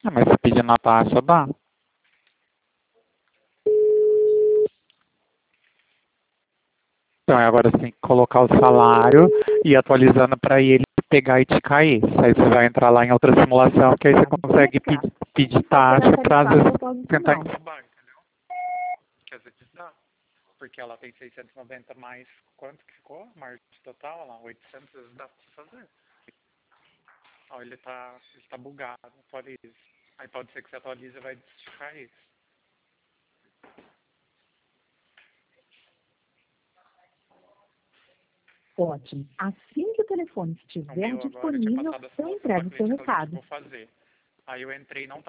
Ah, mas se pedir na taxa, dá. Então, agora você tem que colocar o salário e ir atualizando para ele pegar e te cair. Aí você vai entrar lá em outra simulação, que aí você consegue pedir taxa para às vezes tentar entubar, entendeu? Que às vezes dá. Porque ela tem 690 mais quanto que ficou? Margem total, olha lá, 800 dá pra fazer. Ó, ele tá bugado, atualiza. Aí pode ser que você atualize e vai desficar isso. Ótimo. Assim que o telefone O estiver meu agora eu tinha disponível, passado a eu simulação pra entrego o seu cliente, falei, o que eu recado. vou fazer? Aí eu entrei e não